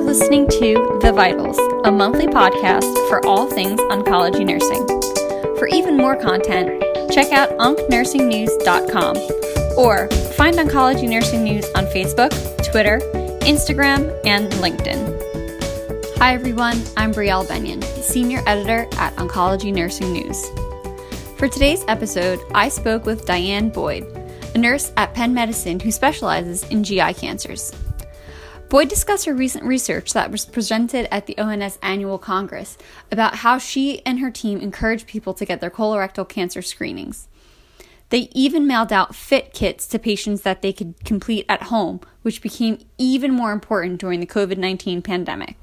listening to The Vitals, a monthly podcast for all things oncology nursing. For even more content, check out oncnursingnews.com or find Oncology Nursing News on Facebook, Twitter, Instagram, and LinkedIn. Hi everyone, I'm Brielle Benyon, Senior Editor at Oncology Nursing News. For today's episode, I spoke with Diane Boyd, a nurse at Penn Medicine who specializes in GI cancers. Boyd discussed her recent research that was presented at the ONS Annual Congress about how she and her team encourage people to get their colorectal cancer screenings. They even mailed out FIT kits to patients that they could complete at home, which became even more important during the COVID-19 pandemic.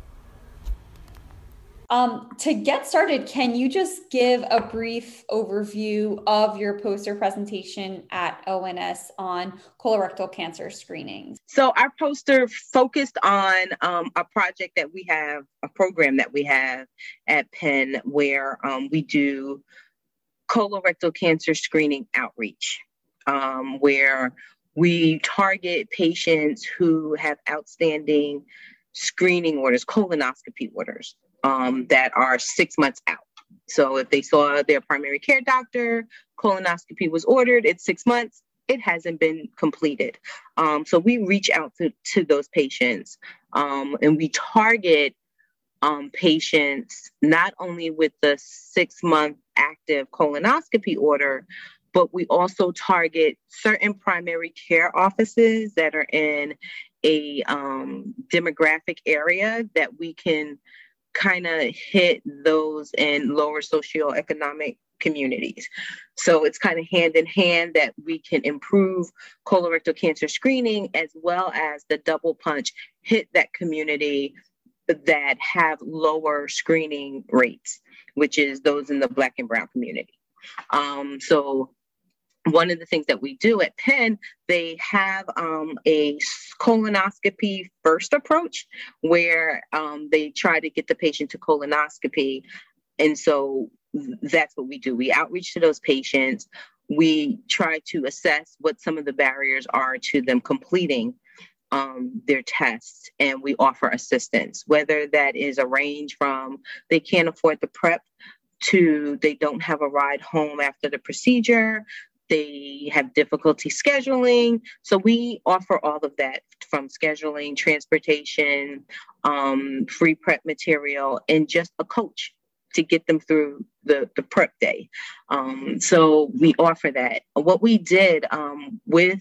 To get started, can you just give a brief overview of your poster presentation at ONS on colorectal cancer screenings? So our poster focused on a project that we have, a program that we have at Penn where we do colorectal cancer screening outreach, where we target patients who have outstanding screening orders, colonoscopy orders. That are 6 months out. So if they saw their primary care doctor, colonoscopy was ordered, it's 6 months, it hasn't been completed. So we reach out to those patients and we target patients not only with the 6-month active colonoscopy order, but we also target certain primary care offices that are in a demographic area that we can kind of hit those in lower socioeconomic communities. So it's kind of hand in hand that we can improve colorectal cancer screening as well as the double punch, hit that community that have lower screening rates, which is those in the Black and Brown community. So one of the things that we do at Penn, they have a colonoscopy first approach where they try to get the patient to colonoscopy. And so that's what we do. We outreach to those patients. We try to assess what some of the barriers are to them completing their tests, and we offer assistance, whether that is a range from they can't afford the prep to they don't have a ride home after the procedure. They have difficulty scheduling. So we offer all of that from scheduling, transportation, free prep material, and just a coach to get them through the prep day. So we offer that. What we did with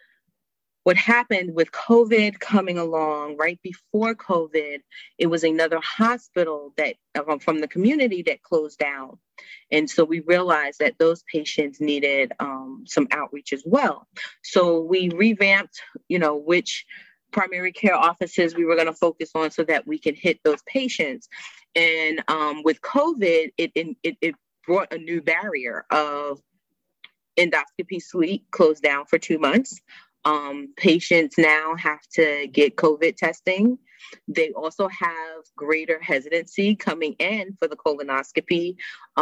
what happened with COVID coming along right before COVID, it was another hospital that from the community that closed down. And so we realized that those patients needed some outreach as well. So we revamped, which primary care offices we were going to focus on so that we can hit those patients. And with COVID, it brought a new barrier of endoscopy suite closed down for 2 months. Patients now have to get COVID testing. They also have greater hesitancy coming in for the colonoscopy,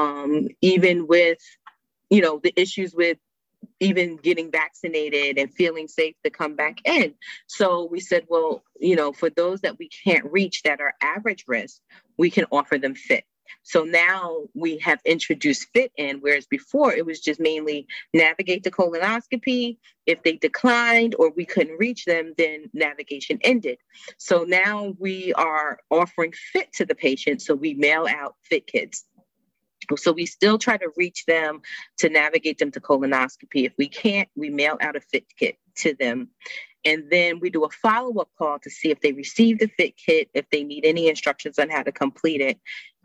even with, the issues with even getting vaccinated and feeling safe to come back in. So we said, well, for those that we can't reach that are average risk, we can offer them FIT. So now we have introduced FIT in, whereas before it was just mainly navigate the colonoscopy. If they declined or we couldn't reach them, then navigation ended. So now we are offering FIT to the patient. So we mail out FIT kits. So we still try to reach them to navigate them to colonoscopy. If we can't, we mail out a FIT kit to them. And then we do a follow-up call to see if they received the FIT kit, if they need any instructions on how to complete it.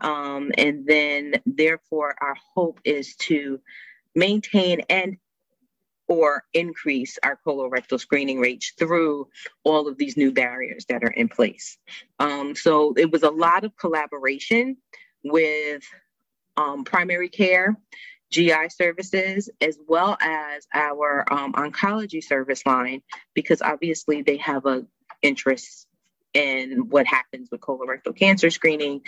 And then therefore our hope is to maintain and or increase our colorectal screening rates through all of these new barriers that are in place. So it was a lot of collaboration with primary care, GI services, as well as our oncology service line, because obviously they have an interest in what happens with colorectal cancer screening,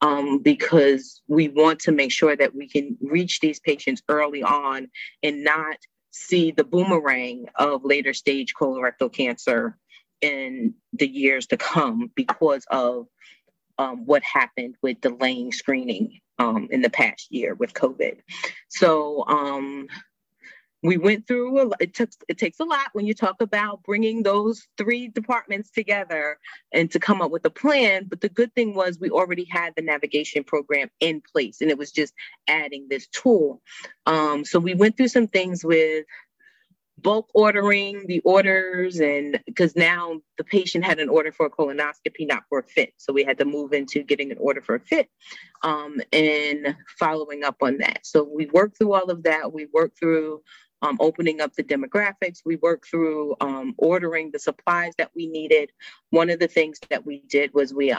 because we want to make sure that we can reach these patients early on and not see the boomerang of later stage colorectal cancer in the years to come because of what happened with delaying screening in the past year with COVID. So we went through, it takes a lot when you talk about bringing those three departments together and to come up with a plan. But the good thing was we already had the navigation program in place, and it was just adding this tool. So we went through some things with bulk ordering the orders, and because now the patient had an order for a colonoscopy, not for a FIT. So we had to move into getting an order for a FIT and following up on that. So we worked through all of that. We worked through opening up the demographics. We worked through ordering the supplies that we needed. One of the things that we did was we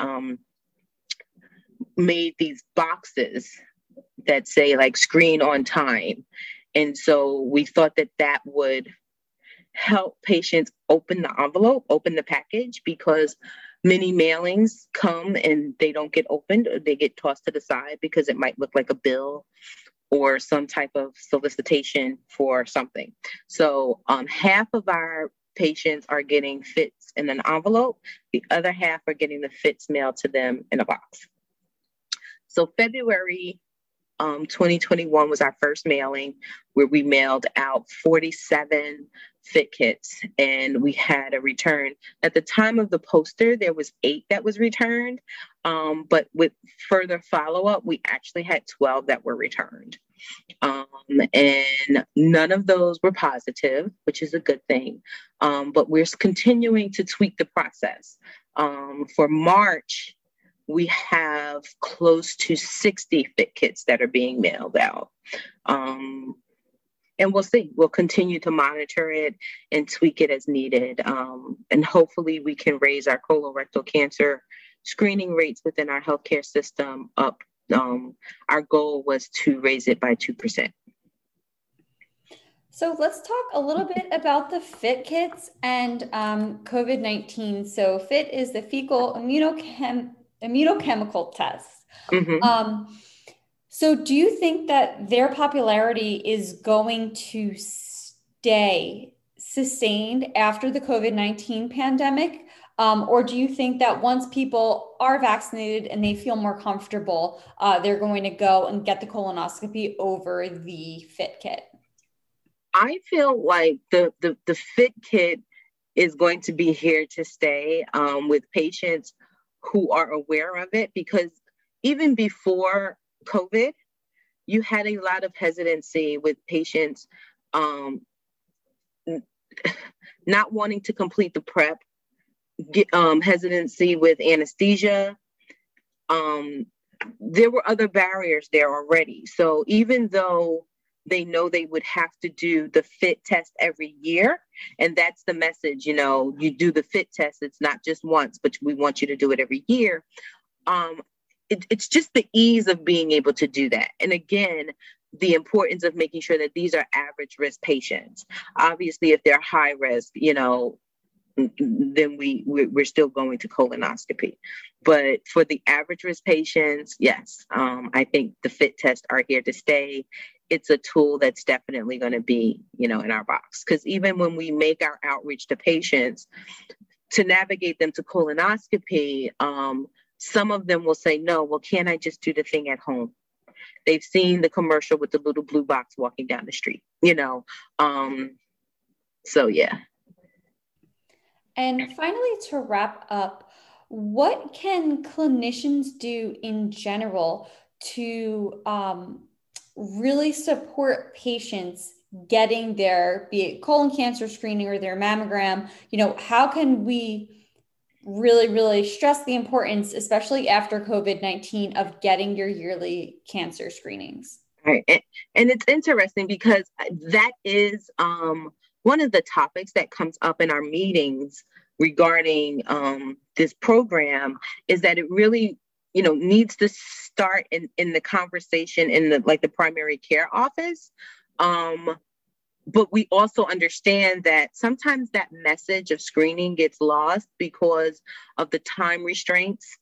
made these boxes that say like screen on time. And so we thought that that would help patients open the envelope, open the package, because many mailings come and they don't get opened, or they get tossed to the side because it might look like a bill or some type of solicitation for something. So half of our patients are getting FITs in an envelope. The other half are getting the FITs mailed to them in a box. So February 2021 was our first mailing, where we mailed out 47 FIT kits, and we had a return. At the time of the poster, there was 8 that was returned, but with further follow-up, we actually had 12 that were returned. And none of those were positive, which is a good thing, but we're continuing to tweak the process. For March, we have close to 60 FIT kits that are being mailed out. And we'll see. We'll continue to monitor it and tweak it as needed. And hopefully we can raise our colorectal cancer screening rates within our healthcare system up. Our goal was to raise it by 2%. So let's talk a little bit about the FIT kits and COVID-19. So FIT is the fecal immunochemical tests. Mm-hmm. So do you think that their popularity is going to stay sustained after the COVID-19 pandemic? Or do you think that once people are vaccinated and they feel more comfortable, they're going to go and get the colonoscopy over the FIT kit? I feel like the FIT kit is going to be here to stay with patients who are aware of it, because even before COVID, you had a lot of hesitancy with patients not wanting to complete the prep, hesitancy with anesthesia. There were other barriers there already. So even though they know they would have to do the FIT test every year, and that's the message, you do the FIT test, it's not just once, but we want you to do it every year. It's just the ease of being able to do that. And again, the importance of making sure that these are average risk patients. Obviously, if they're high risk, then we're still going to colonoscopy. But for the average risk patients, yes, I think the FIT tests are here to stay. It's a tool that's definitely going to be, in our box. Because even when we make our outreach to patients to navigate them to colonoscopy, some of them will say, no, well, can't I just do the thing at home? They've seen the commercial with the little blue box walking down the street, so yeah. And finally, to wrap up, what can clinicians do in general to really support patients getting their, be it colon cancer screening or their mammogram? How can we really, really stress the importance, especially after COVID-19, of getting your yearly cancer screenings? Right. And it's interesting because that is one of the topics that comes up in our meetings regarding this program, is that it really, needs to start in the conversation in the primary care office. But we also understand that sometimes that message of screening gets lost because of the time restraints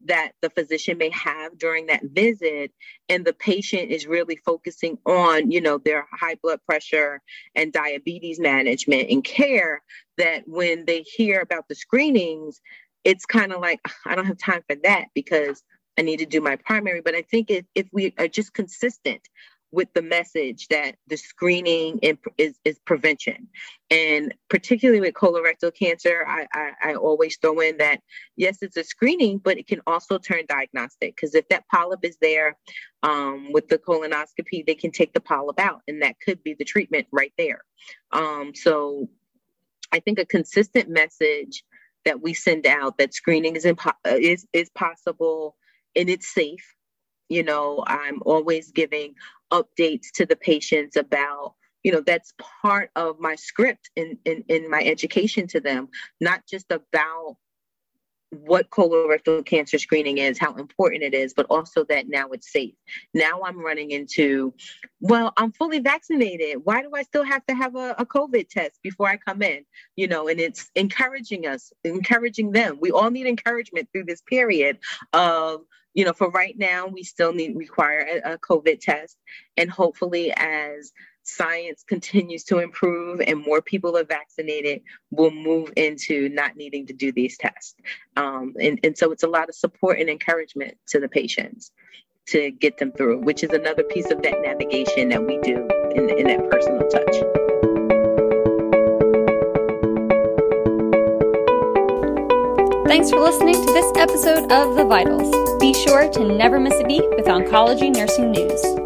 that the physician may have during that visit, and the patient is really focusing on, their high blood pressure and diabetes management and care, that when they hear about the screenings, it's kind of like, I don't have time for that because I need to do my primary. But I think if we are just consistent with the message that the screening is prevention, and particularly with colorectal cancer, I always throw in that, yes, it's a screening, but it can also turn diagnostic, because if that polyp is there, with the colonoscopy, they can take the polyp out, and that could be the treatment right there. So I think a consistent message that we send out, that screening is possible and it's safe. I'm always giving updates to the patients about, that's part of my script in my education to them, not just about what colorectal cancer screening is, how important it is, but also that now it's safe. Now I'm running into, well, I'm fully vaccinated. Why do I still have to have a COVID test before I come in? And it's encouraging them. We all need encouragement through this period of, for right now, we still require a COVID test. And hopefully as science continues to improve and more people are vaccinated, we'll move into not needing to do these tests. And so it's a lot of support and encouragement to the patients to get them through, which is another piece of that navigation that we do in that personal touch. Thanks for listening to this episode of The Vitals. Be sure to never miss a beat with Oncology Nursing News.